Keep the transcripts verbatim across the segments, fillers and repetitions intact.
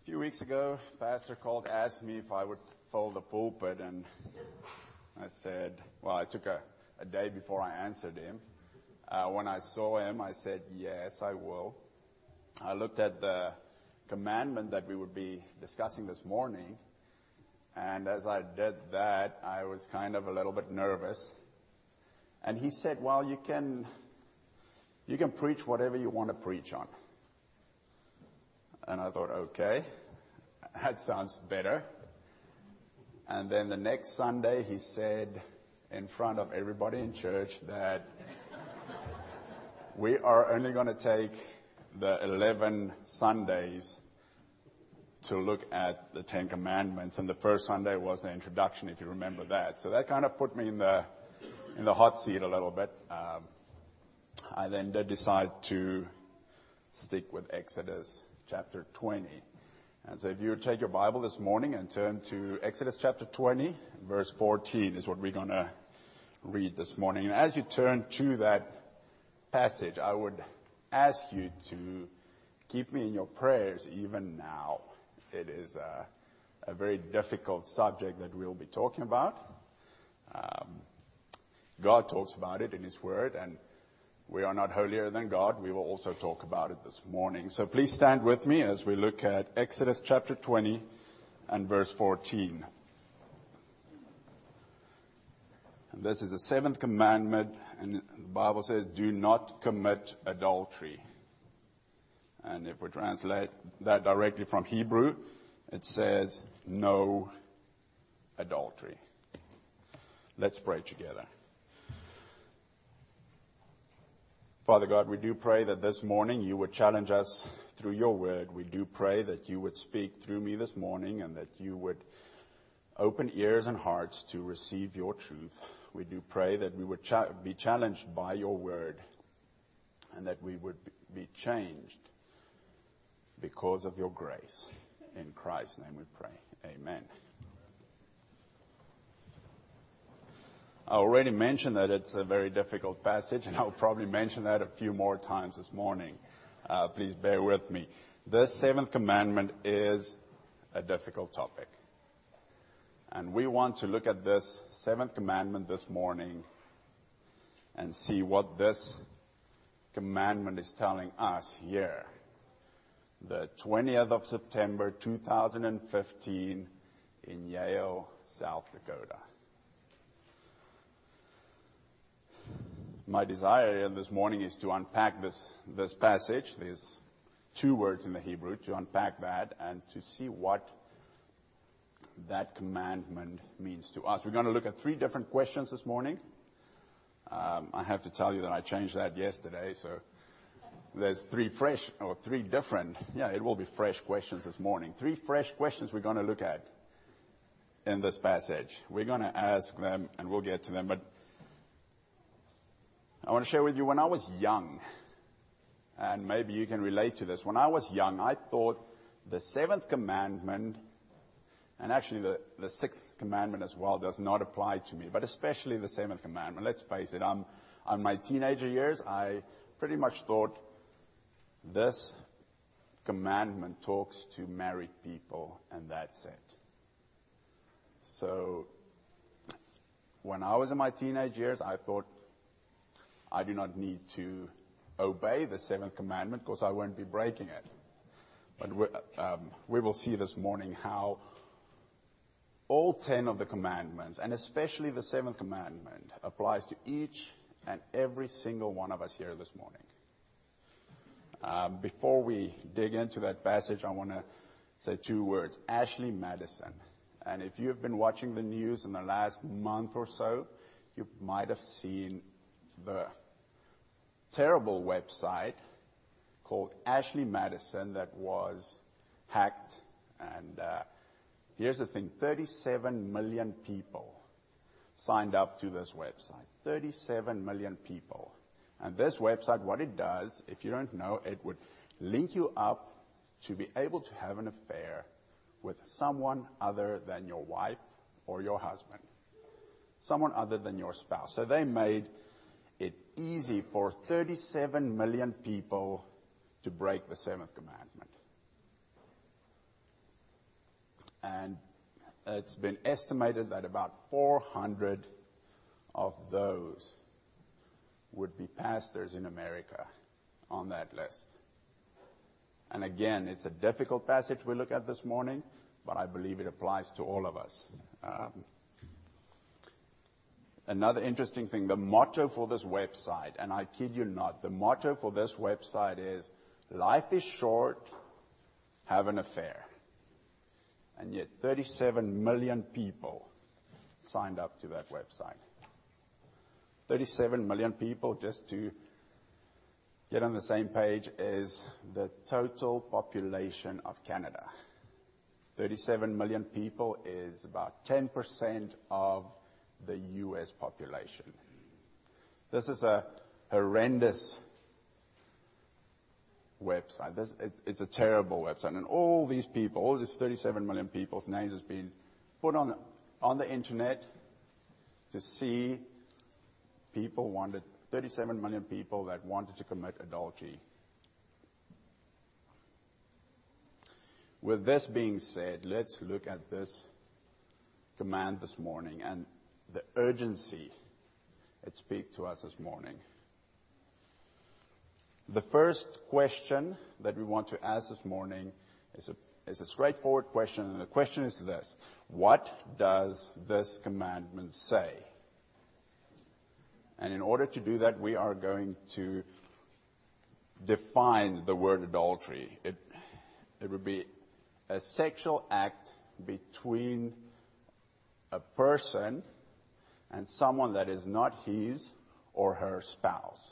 few weeks ago, Pastor called, asked me if I would fold the pulpit, and I said, well, I took a, a day before I answered him. Uh, when I saw him, I said, yes, I will. I looked at the commandment that we would be discussing this morning, and as I did that, I was kind of a little bit nervous. And he said, well, you can, you can preach whatever you want to preach on. And I thought, okay, that sounds better. And then the next Sunday, he said in front of everybody in church that we are only going to take the eleven Sundays to look at the Ten Commandments. And the first Sunday was the introduction, if you remember that. So that kind of put me in the in the hot seat a little bit. Um, I then did decide to stick with Exodus chapter twenty. And so if you would take your Bible this morning and turn to Exodus chapter twenty, verse fourteen is what we're going to read this morning. And as you turn to that passage, I would ask you to keep me in your prayers even now. It is a, a very difficult subject that we'll be talking about. Um, God talks about it in His Word, and we are not holier than God. We will also talk about it this morning. So please stand with me as we look at Exodus chapter twenty and verse fourteen. And this is the seventh commandment, and the Bible says, do not commit adultery. And if we translate that directly from Hebrew, it says, no adultery. Let's pray together. Father God, we do pray that this morning you would challenge us through your word. We do pray that you would speak through me this morning and that you would open ears and hearts to receive your truth. We do pray that we would cha- be challenged by your word and that we would be changed because of your grace. In Christ's name we pray. Amen. I already mentioned that it's a very difficult passage, and I'll probably mention that a few more times this morning. Uh, please bear with me. This seventh commandment is a difficult topic. And we want to look at this seventh commandment this morning and see what this commandment is telling us here. The twentieth of September, two thousand fifteen, in Yale, South Dakota. My desire this morning is to unpack this, this passage. There's two words in the Hebrew, to unpack that and to see what that commandment means to us. We're going to look at three different questions this morning. Um, I have to tell you that I changed that yesterday, so there's three fresh, or three different, yeah, it will be fresh questions this morning. Three fresh questions we're going to look at in this passage. We're going to ask them, and we'll get to them, but I want to share with you, when I was young, and maybe you can relate to this. When I was young, I thought the seventh commandment, and actually the, the sixth commandment as well, does not apply to me, but especially the seventh commandment. Let's face it, I'm, on my teenager years, I pretty much thought this commandment talks to married people, and that's it. So when I was in my teenage years, I thought, I do not need to obey the seventh commandment because I won't be breaking it. But we, um, we will see this morning how all ten of the commandments, and especially the seventh commandment, applies to each and every single one of us here this morning. Um, before we dig into that passage, I want to say two words. Ashley Madison. And if you have been watching the news in the last month or so, you might have seen the terrible website called Ashley Madison that was hacked. And uh, here's the thing, thirty-seven million people signed up to this website. thirty-seven million people. And this website, what it does, if you don't know, it would link you up to be able to have an affair with someone other than your wife or your husband. Someone other than your spouse. So they made it easy for thirty-seven million people to break the seventh commandment. And it's been estimated that about four hundred of those would be pastors in America on that list. And again, it's a difficult passage we look at this morning, but I believe it applies to all of us. Um, another interesting thing, the motto for this website, and I kid you not, the motto for this website is, life is short, have an affair. And yet thirty-seven million people signed up to that website. thirty-seven million people, just to get on the same page, is the total population of Canada. thirty-seven million people is about ten percent of the U S population. This is a horrendous website. This, it, it's a terrible website. And all these people, all these thirty-seven million people's names has been put on, on the internet to see people wanted, thirty-seven million people that wanted to commit adultery. With this being said, let's look at this command this morning and the urgency it speaks to us this morning. The first question that we want to ask this morning is a, is a straightforward question, and the question is this: what does this commandment say? And in order to do that, we are going to define the word adultery. It, it would be a sexual act between a person and someone that is not his or her spouse.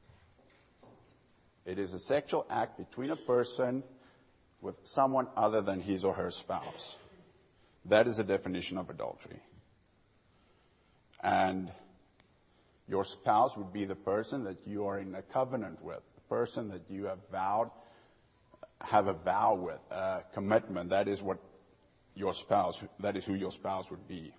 It is a sexual act between a person with someone other than his or her spouse. That is a definition of adultery. And your spouse would be the person that you are in a covenant with, the person that you have vowed, have a vow with, a commitment. That is what your spouse, that is who your spouse would be.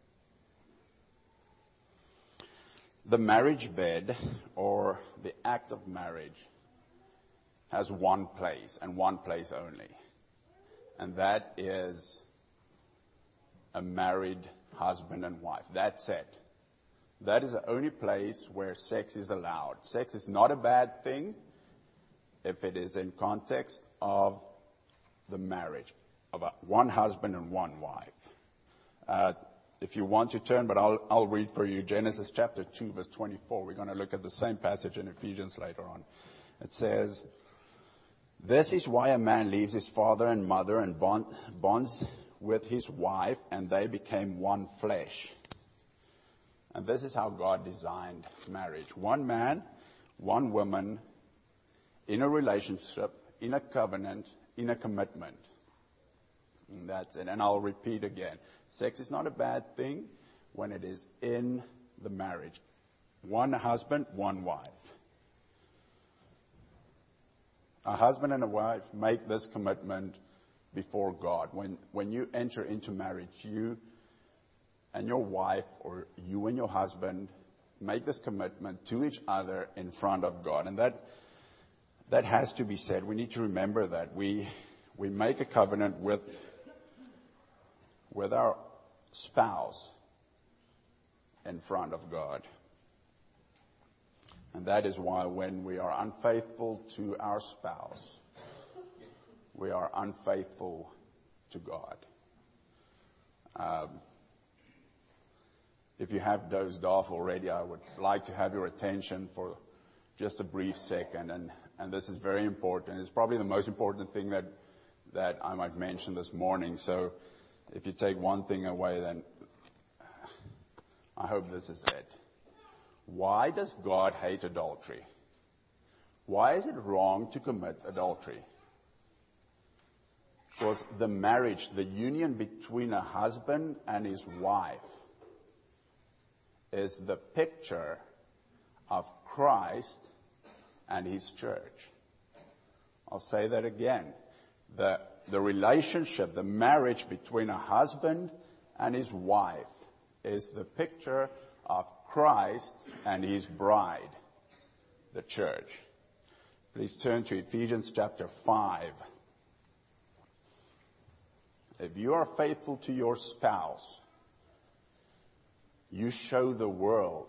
The marriage bed, or the act of marriage, has one place, and one place only. And that is a married husband and wife. That's it. That is the only place where sex is allowed. Sex is not a bad thing if it is in context of the marriage of a, one husband and one wife. Uh, if you want to turn, but I'll, I'll read for you Genesis chapter two, verse twenty-four. We're going to look at the same passage in Ephesians later on. It says, "This is why a man leaves his father and mother and bond, bonds with his wife, and they became one flesh." And this is how God designed marriage. One man, one woman, in a relationship, in a covenant, in a commitment. And that's it. And I'll repeat again. Sex is not a bad thing when it is in the marriage. One husband, one wife. A husband and a wife make this commitment before God. When, when you enter into marriage, you and your wife, or you and your husband, make this commitment to each other in front of God. And that that has to be said. We need to remember that we we make a covenant with with our spouse in front of God. And that is why when we are unfaithful to our spouse, we are unfaithful to God. Um, If you have dozed off already, I would like to have your attention for just a brief second, and, and this is very important. It's probably the most important thing that, that I might mention this morning. So if you take one thing away, then I hope this is it. Why does God hate adultery? Why is it wrong to commit adultery? Because the marriage, the union between a husband and his wife, is the picture of Christ and his church. I'll say that again. The, the relationship, the marriage between a husband and his wife is the picture of Christ and his bride, the church. Please turn to Ephesians chapter five. if you are faithful to your spouse, you show the world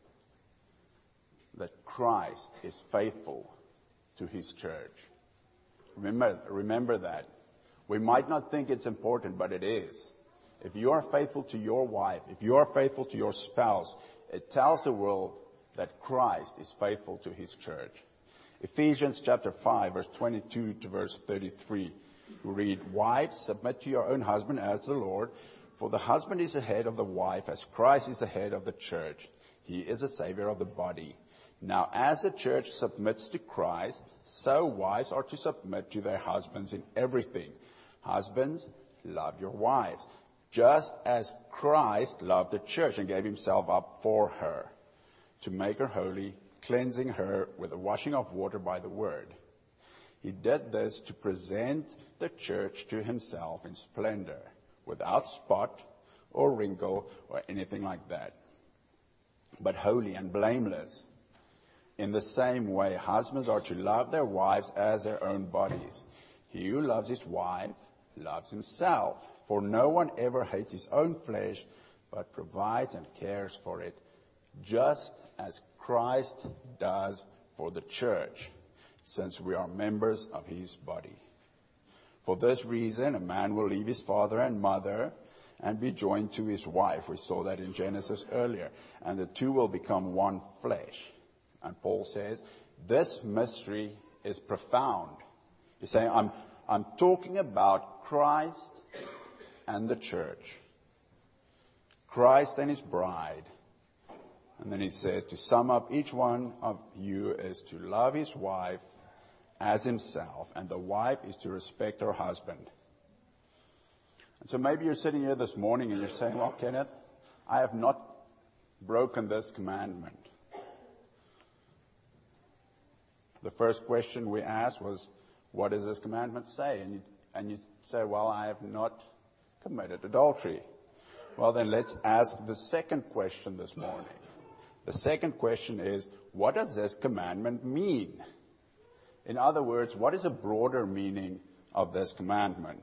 that Christ is faithful to his church. Remember, remember that. We might not think it's important, but it is. If you are faithful to your wife, if you are faithful to your spouse, it tells the world that Christ is faithful to his church. Ephesians chapter five, verse twenty-two to verse thirty-three. We read, "Wives, submit to your own husband as the Lord, for the husband is the head of the wife, as Christ is the head of the church. He is the Savior of the body. Now, as the church submits to Christ, so wives are to submit to their husbands in everything. Husbands, love your wives, just as Christ loved the church and gave himself up for her, to make her holy, cleansing her with the washing of water by the word. He did this to present the church to himself in splendor, without spot or wrinkle or anything like that, but holy and blameless. In the same way, husbands are to love their wives as their own bodies. He who loves his wife loves himself, for no one ever hates his own flesh, but provides and cares for it, just as Christ does for the church, since we are members of his body. For this reason, a man will leave his father and mother and be joined to his wife." We saw that in Genesis earlier. "And the two will become one flesh." And Paul says, this mystery is profound. He's saying, I'm, I'm talking about Christ and the church. Christ and his bride. And then he says, to sum up, each one of you is to love his wife as himself, and the wife is to respect her husband. And so maybe you're sitting here this morning and you're saying, well, Kenneth, I have not broken this commandment. The first question we asked was, what does this commandment say? And you, and you say, well, I have not committed adultery. Well, then let's ask the second question this morning. The second question is, what does this commandment mean? In other words, what is a broader meaning of this commandment?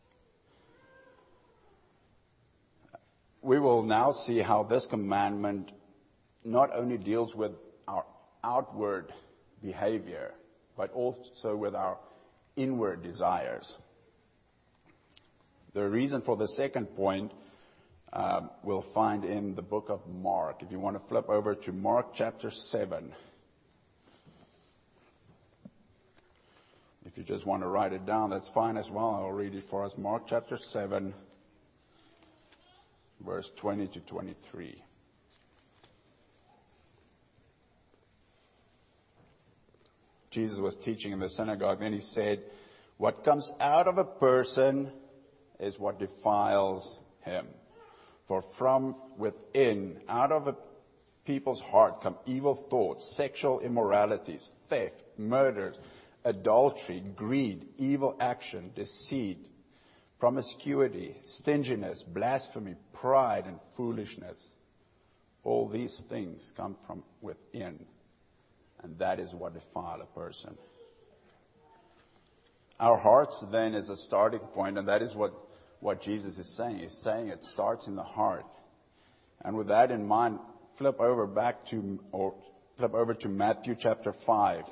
We will now see how this commandment not only deals with our outward behavior, but also with our inward desires. The reason for the second point um, we'll find in the book of Mark. If you want to flip over to Mark chapter seven. If you just want to write it down, that's fine as well. I'll read it for us. Mark chapter seven, verse twenty to twenty-three. Jesus was teaching in the synagogue, and he said, what comes out of a person is what defiles him. For from within, out of a people's heart, come evil thoughts, sexual immoralities, theft, murders, adultery, greed, evil action, deceit, promiscuity, stinginess, blasphemy, pride, and foolishness. All these things come from within. And that is what defiles a person. Our hearts then is a starting point, and that is what, what Jesus is saying. He's saying it starts in the heart. And with that in mind, flip over back to, or flip over to Matthew chapter five.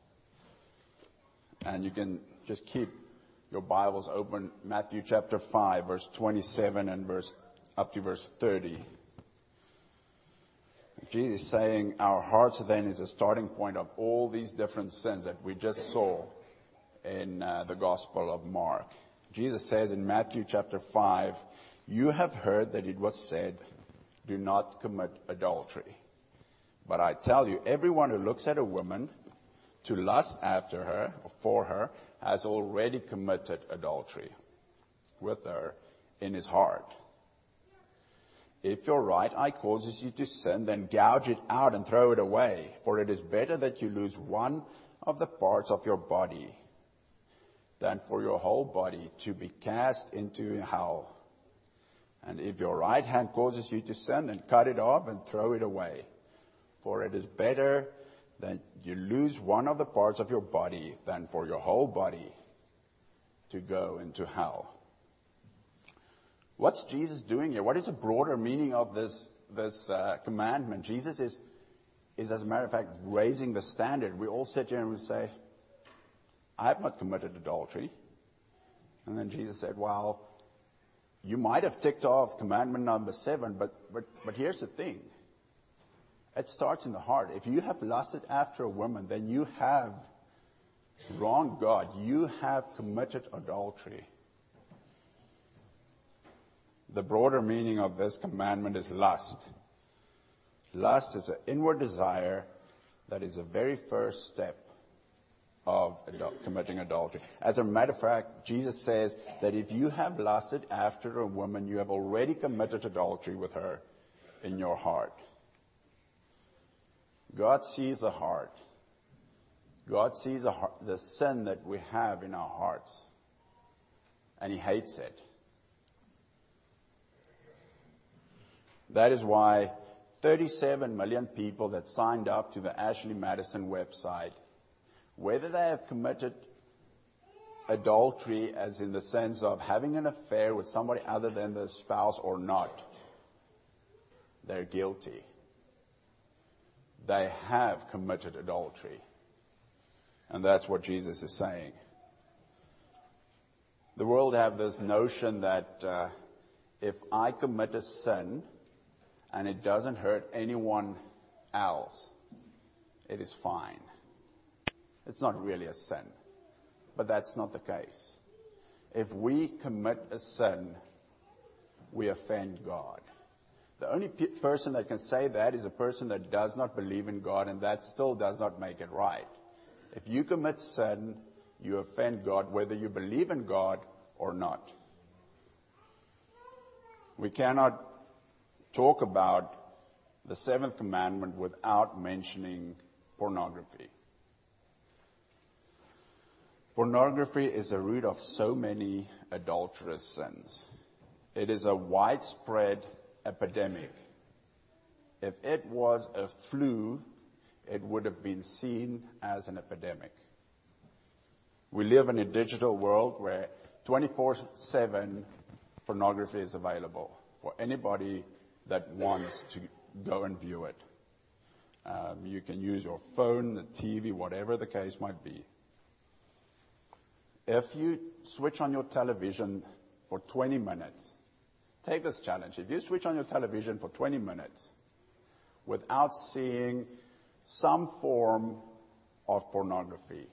And you can just keep your Bibles open. Matthew chapter five, verse twenty-seven and verse up to verse thirty. Jesus is saying our hearts then is a starting point of all these different sins that we just saw in uh, the Gospel of Mark. Jesus says in Matthew chapter five, you have heard that it was said, do not commit adultery. But I tell you, everyone who looks at a woman to lust after her or for her has already committed adultery with her in his heart. If your right eye causes you to sin, then gouge it out and throw it away. For it is better that you lose one of the parts of your body than for your whole body to be cast into hell. And if your right hand causes you to sin, then cut it off and throw it away. For it is better that you lose one of the parts of your body than for your whole body to go into hell. What's Jesus doing here? What is the broader meaning of this this uh, commandment? Jesus is, is, as a matter of fact, raising the standard. We all sit here and we say, I have not committed adultery. And then Jesus said, well, you might have ticked off commandment number seven, but, but, but here's the thing. It starts in the heart. If you have lusted after a woman, then you have wronged God. You have committed adultery. The broader meaning of this commandment is lust. Lust is an inward desire that is the very first step of adul- committing adultery. As a matter of fact, Jesus says that if you have lusted after a woman, you have already committed adultery with her in your heart. God sees the heart. God sees the, heart, the sin that we have in our hearts, and He hates it. That is why thirty-seven million people that signed up to the Ashley Madison website, whether they have committed adultery as in the sense of having an affair with somebody other than their spouse or not, they're guilty. They have committed adultery. And that's what Jesus is saying. The world have this notion that uh, if I commit a sin and it doesn't hurt anyone else, it is fine. It's not really a sin. But that's not the case. If we commit a sin, we offend God. The only pe- person that can say that is a person that does not believe in God, and that still does not make it right. If you commit sin, you offend God, whether you believe in God or not. We cannot talk about the seventh commandment without mentioning pornography. Pornography is the root of so many adulterous sins. It is a widespread epidemic. If it was a flu, it would have been seen as an epidemic. We live in a digital world where twenty-four seven pornography is available for anybody that wants to go and view it. Um, you can use your phone, the T V, whatever the case might be. If you switch on your television for twenty minutes, take this challenge. If you switch on your television for twenty minutes without seeing some form of pornography,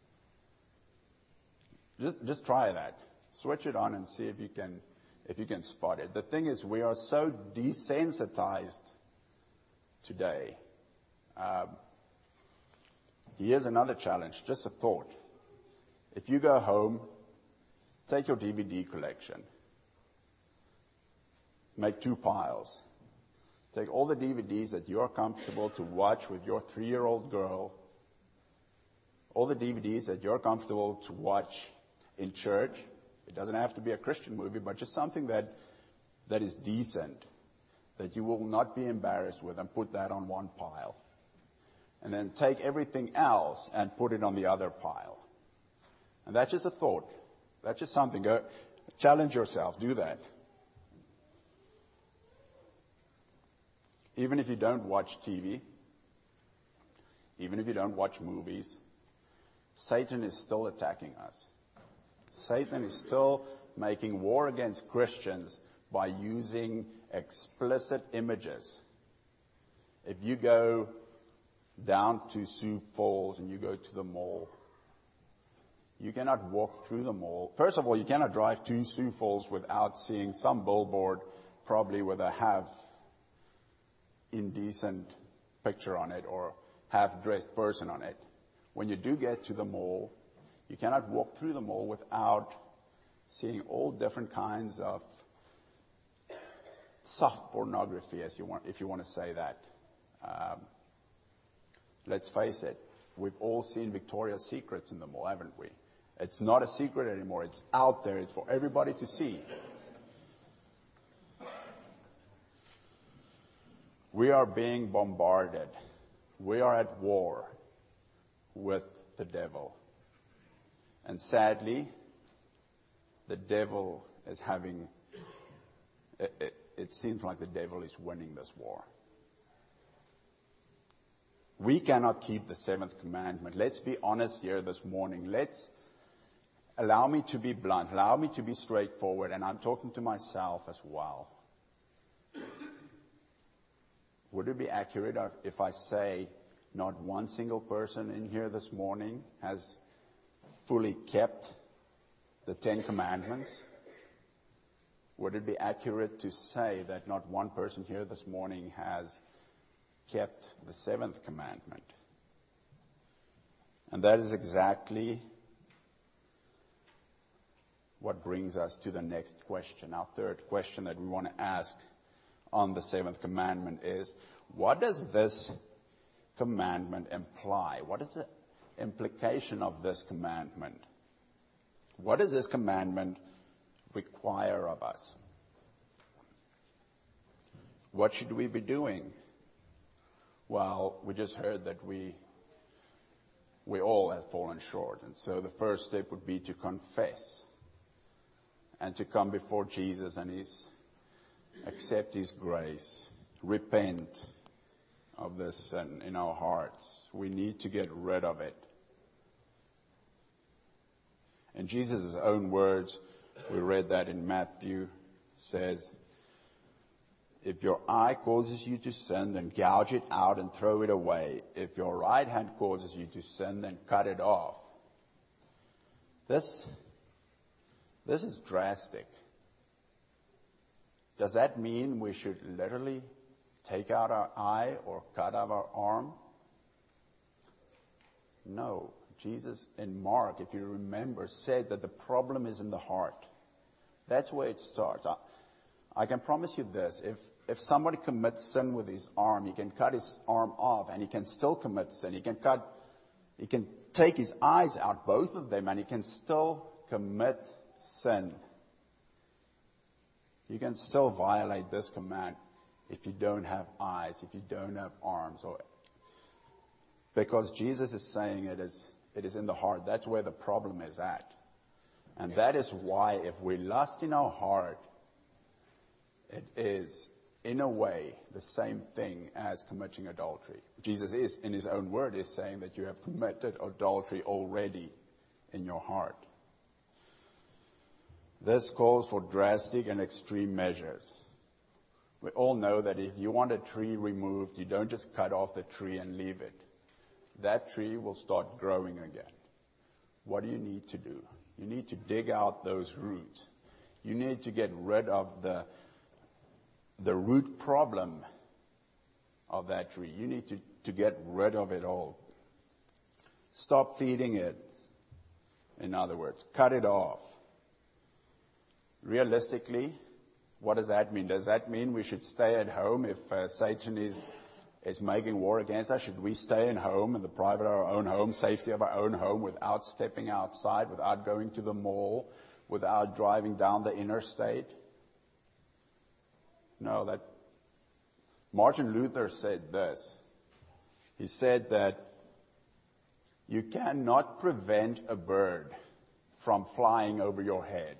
just, just try that. Switch it on and see if you can, if you can spot it. The thing is, we are so desensitized today. Um, here's another challenge, just a thought. If you go home, take your D V D collection, make two piles. Take all the D V Ds that you're comfortable to watch with your three-year-old girl, all the D V Ds that you're comfortable to watch in church. It doesn't have to be a Christian movie, but just something that that is decent, that you will not be embarrassed with, and put that on one pile. And then take everything else and put it on the other pile. And that's just a thought. That's just something. Go challenge yourself. Do that. Even if you don't watch T V, even if you don't watch movies, Satan is still attacking us. Satan is still making war against Christians by using explicit images. If you go down to Sioux Falls and you go to the mall, you cannot walk through the mall. First of all, you cannot drive to Sioux Falls without seeing some billboard, probably with a half indecent picture on it or half-dressed person on it. When you do get to the mall, you cannot walk through the mall without seeing all different kinds of soft pornography, as you want, if you want to say that. Um, let's face it, we've all seen Victoria's Secrets in the mall, haven't we? It's not a secret anymore. It's out there. It's for everybody to see. We are being bombarded. We are at war with the devil. And sadly, the devil is having it, it, it seems like the devil is winning this war. We cannot keep the seventh commandment. Let's be honest here this morning. Let's allow me to be blunt. Allow me to be straightforward. And I'm talking to myself as well. Would it be accurate if I say not one single person in here this morning has fully kept the Ten Commandments? Would it be accurate to say that not one person here this morning has kept the seventh commandment? And that is exactly what brings us to the next question. Our third question that we want to ask on the seventh commandment is, what does this commandment imply? What is the implication of this commandment? What does this commandment require of us? What should we be doing? Well, we just heard that we we all have fallen short. And so the first step would be to confess and to come before Jesus and his, accept his grace, repent of this sin in our hearts. We need to get rid of it. In Jesus' own words, we read that in Matthew, says, if your eye causes you to sin, then gouge it out and throw it away. If your right hand causes you to sin, then cut it off. This, this is drastic. Does that mean we should literally take out our eye or cut out our arm? No. Jesus in Mark, if you remember, said that the problem is in the heart. That's where it starts. I, I can promise you this. If, if somebody commits sin with his arm, he can cut his arm off and he can still commit sin. He can cut, he can take his eyes out, both of them, and he can still commit sin. You can still violate this command if you don't have eyes, if you don't have arms, or because Jesus is saying it is, it is in the heart. That's where the problem is at. And that is why if we lust in our heart, it is, in a way, the same thing as committing adultery. Jesus is, in his own word, is saying that you have committed adultery already in your heart. This calls for drastic and extreme measures. We all know that if you want a tree removed, you don't just cut off the tree and leave it. That tree will start growing again. What do you need to do? You need to dig out those roots. You need to get rid of the, the root problem of that tree. You need to, to get rid of it all. Stop feeding it. In other words, cut it off. Realistically, what does that mean? Does that mean we should stay at home if uh, Satan is is making war against us? Should we stay in home, in the private of our own home, safety of our own home, without stepping outside, without going to the mall, without driving down the interstate? No, that Martin Luther said this. He said that you cannot prevent a bird from flying over your head,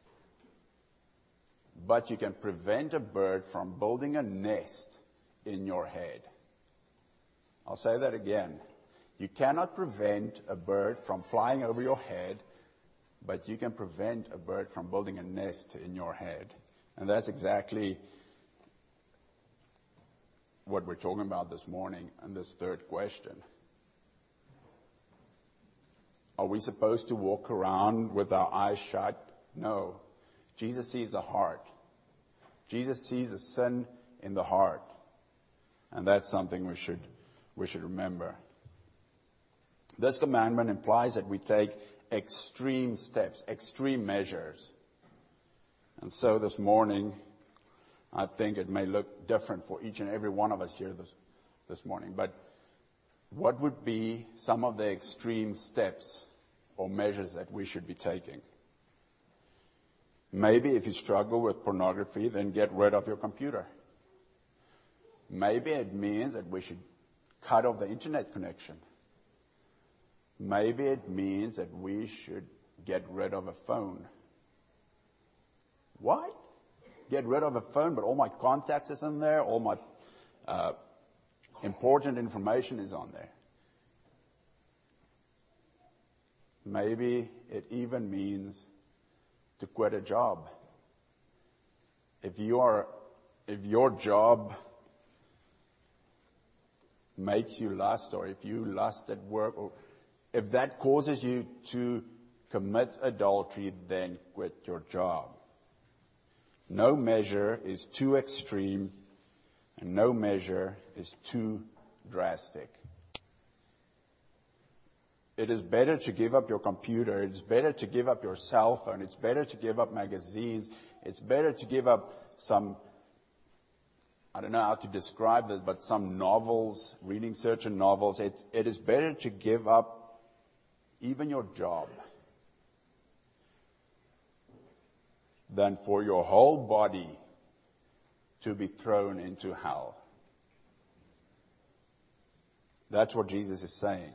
but you can prevent a bird from building a nest in your head. I'll say that again. You cannot prevent a bird from flying over your head, but you can prevent a bird from building a nest in your head. And that's exactly what we're talking about this morning in this third question. Are we supposed to walk around with our eyes shut? No. Jesus sees the heart. Jesus sees the sin in the heart. And that's something we should we should remember. This commandment implies that we take extreme steps, extreme measures. And so this morning, I think it may look different for each and every one of us here this, this morning. But what would be some of the extreme steps or measures that we should be taking? Maybe if you struggle with pornography, then get rid of your computer. Maybe it means that we should cut off the internet connection. Maybe it means that we should get rid of a phone. What? get rid of a phone, but all my contacts is in there, all my uh, important information is on there. Maybe it even means to quit a job. If you are, if your job makes you lust, or if you lust at work, or if that causes you to commit adultery, then quit your job. No measure is too extreme, and no measure is too drastic. It is better to give up your computer. It's better to give up your cell phone. It's better to give up magazines. It's better to give up some, I don't know how to describe this, but some novels, reading certain novels. It, it is better to give up even your job than for your whole body to be thrown into hell. That's what Jesus is saying.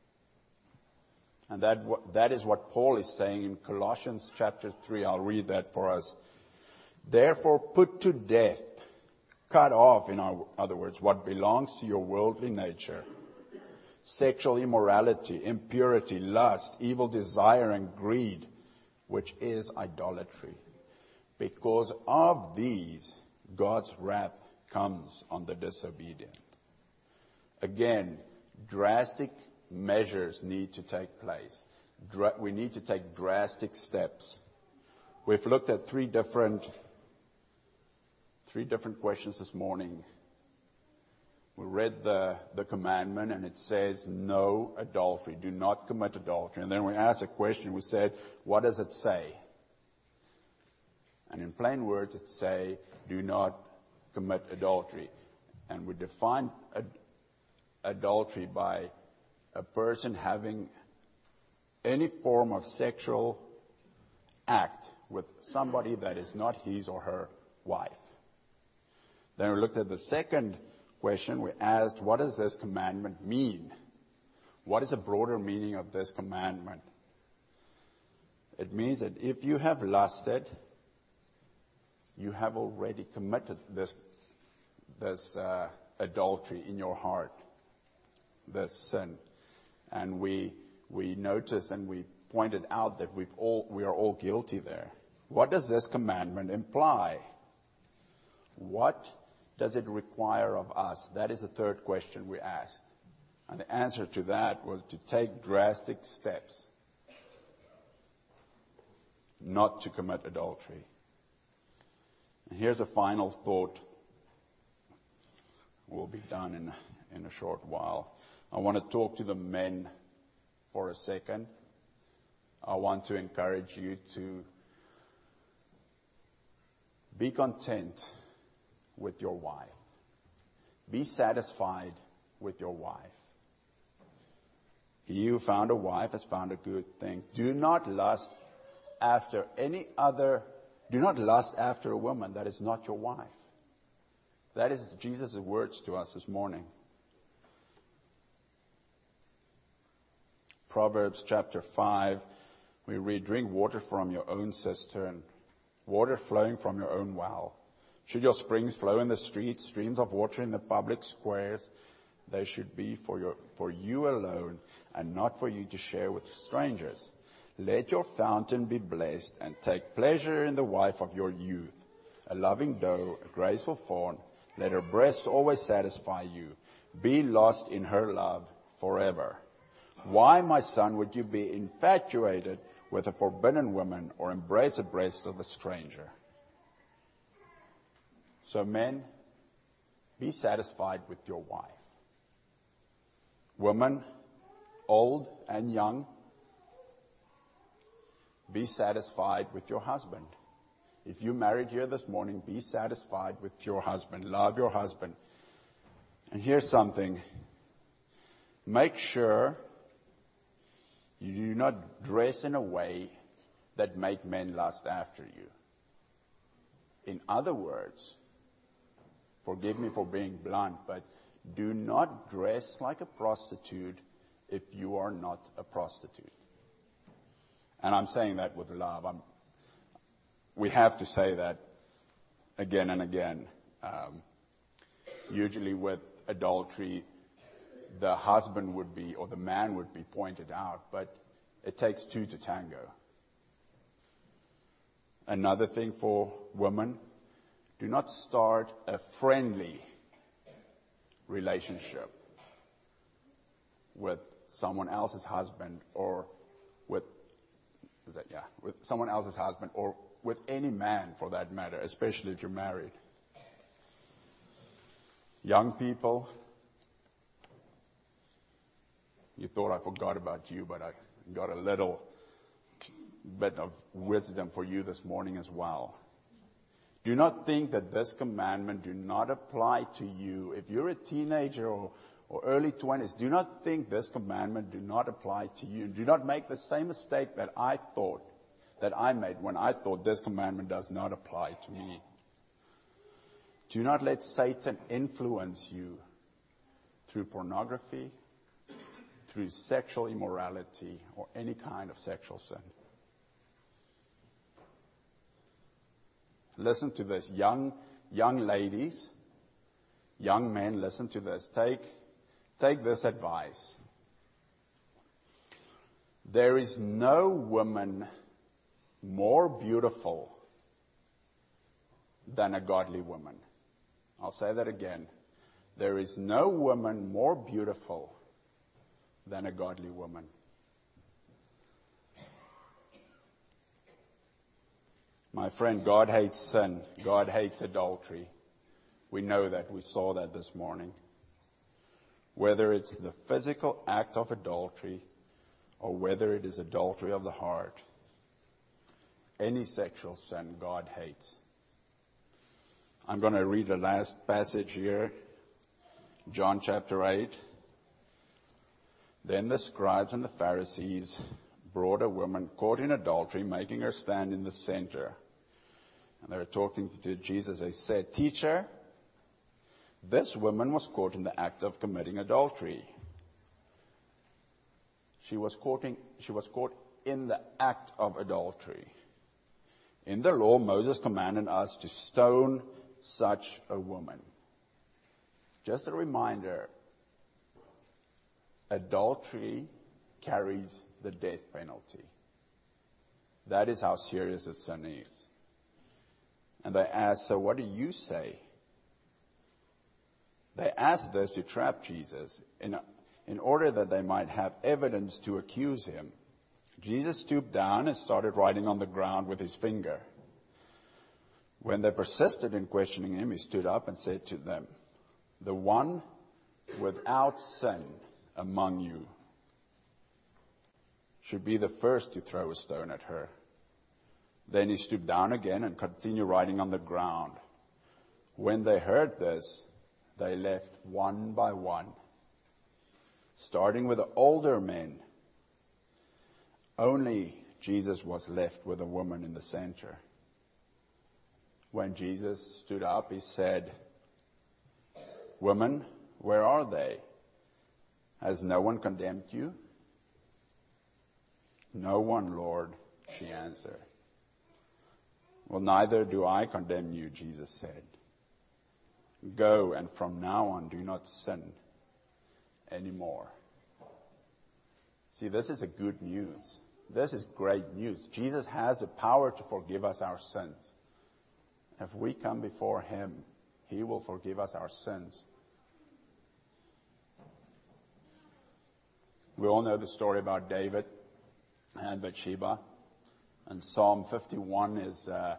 And that, that is what Paul is saying in Colossians chapter three. I'll read that for us. Therefore, put to death, cut off, in other words, what belongs to your worldly nature. Sexual immorality, impurity, lust, evil desire, and greed, which is idolatry. Because of these, God's wrath comes on the disobedient. Again, drastic measures need to take place. Dra- we need to take drastic steps. We've looked at three different, three different questions this morning. We read the, the commandment, and it says, no adultery. Do not commit adultery. And then we asked a question. We said, what does it say? And in plain words, it say, do not commit adultery. And we define ad- adultery by a person having any form of sexual act with somebody that is not his or her wife. Then we looked at the second question. We asked, what does this commandment mean? What is the broader meaning of this commandment? It means that if you have lusted, you have already committed this, this uh, adultery in your heart, this sin. And we we noticed and we pointed out that we've all we are all guilty there. What does this commandment imply? What does it require of us? That is the third question we asked. And the answer to that was to take drastic steps not to commit adultery. And here's a final thought. We'll be done in, in a short while. I want to talk to the men for a second. I want to encourage you to be content with your wife. Be satisfied with your wife. He who found a wife has found a good thing. Do not lust after any other, do not lust after a woman that is not your wife. That is Jesus' words to us this morning. Proverbs chapter five, we read, drink water from your own cistern, water flowing from your own well. Should your springs flow in the streets, streams of water in the public squares, they should be for your, for you alone and not for you to share with strangers. Let your fountain be blessed and take pleasure in the wife of your youth, a loving doe, a graceful fawn. Let her breasts always satisfy you. Be lost in her love forever. Why, my son, would you be infatuated with a forbidden woman or embrace the breast of a stranger? So men, be satisfied with your wife. Women, old and young, be satisfied with your husband. If you married here this morning, be satisfied with your husband. Love your husband. And here's something. Make sure you do not dress in a way that make men lust after you. In other words, forgive me for being blunt, but do not dress like a prostitute if you are not a prostitute. And I'm saying that with love. I'm, we have to say that again and again. Um, usually with adultery, the husband would be, or the man would be pointed out, but it takes two to tango. Another thing for women, do not start a friendly relationship with someone else's husband or with, is that, yeah, with someone else's husband or with any man for that matter, especially if you're married. Young people, you thought I forgot about you, but I got a little bit of wisdom for you this morning as well. Do not think that this commandment do not apply to you. If you're a teenager or, or early twenties, do not think this commandment do not apply to you. Do not make the same mistake that I thought, that I made when I thought this commandment does not apply to me. Do not let Satan influence you through pornography, through sexual immorality, or any kind of sexual sin. Listen to this. Young, young ladies, young men, listen to this. Take, take this advice. There is no woman more beautiful than a godly woman. I'll say that again. There is no woman more beautiful than a godly woman. My friend, God hates sin. God hates adultery. We know that. We saw that this morning. Whether it's the physical act of adultery or whether it is adultery of the heart, any sexual sin, God hates. I'm going to read the last passage here, John chapter eight. Then the scribes and the Pharisees brought a woman caught in adultery, making her stand in the center. And they were talking to Jesus. They said, "Teacher, this woman was caught in the act of committing adultery." She was caught in, she was caught in the act of adultery. In the law, Moses commanded us to stone such a woman. Just a reminder, adultery carries the death penalty. That is how serious a sin is. And they asked, "So what do you say?" They asked this to trap Jesus in, in order that they might have evidence to accuse him. Jesus stooped down and started writing on the ground with his finger. When they persisted in questioning him, he stood up and said to them, "The one without sin among you should be the first to throw a stone at her." Then he stooped down again and continued writing on the ground. When they heard this, they left one by one, starting with the older men. Only Jesus was left with a woman in the center. When Jesus stood up, he said, "Woman, where are they? Has no one condemned you?" "No one, Lord," she answered. "Well, neither do I condemn you," Jesus said. "Go, and from now on do not sin anymore." See, this is a good news. This is great news. Jesus has the power to forgive us our sins. If we come before him, he will forgive us our sins. We all know the story about David and Bathsheba. And Psalm fifty-one is uh,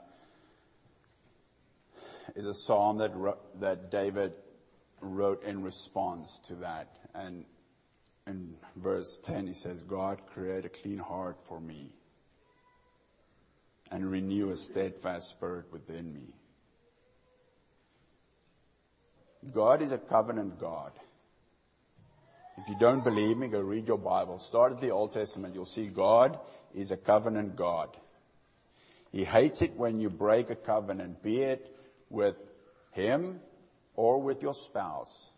is a psalm that wrote, that David wrote in response to that. And in verse ten, he says, "God, create a clean heart for me and renew a steadfast spirit within me." God is a covenant God. If you don't believe me, go read your Bible. Start at the Old Testament. You'll see God is a covenant God. He hates it when you break a covenant, be it with him or with your spouse.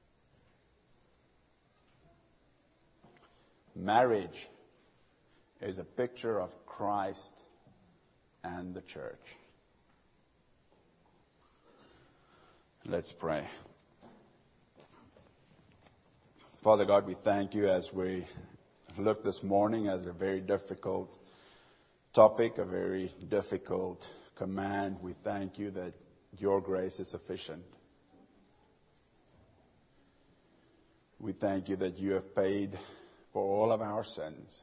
Marriage is a picture of Christ and the church. Let's pray. Father God, we thank you as we look this morning at a very difficult topic, a very difficult command. We thank you that your grace is sufficient. We thank you that you have paid for all of our sins,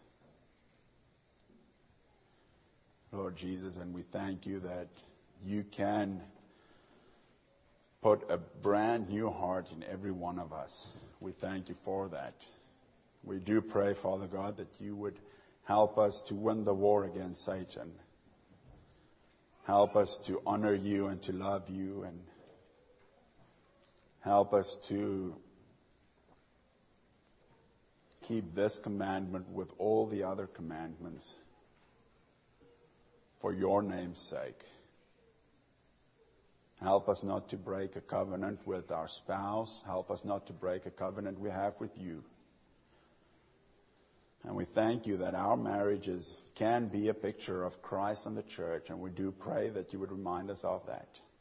Lord Jesus, and we thank you that you can put a brand new heart in every one of us. We thank you for that. We do pray, Father God, that you would help us to win the war against Satan. Help us to honor you and to love you, and help us to keep this commandment with all the other commandments for your name's sake. Help us not to break a covenant with our spouse. Help us not to break a covenant we have with you. And we thank you that our marriages can be a picture of Christ and the church, and we do pray that you would remind us of that.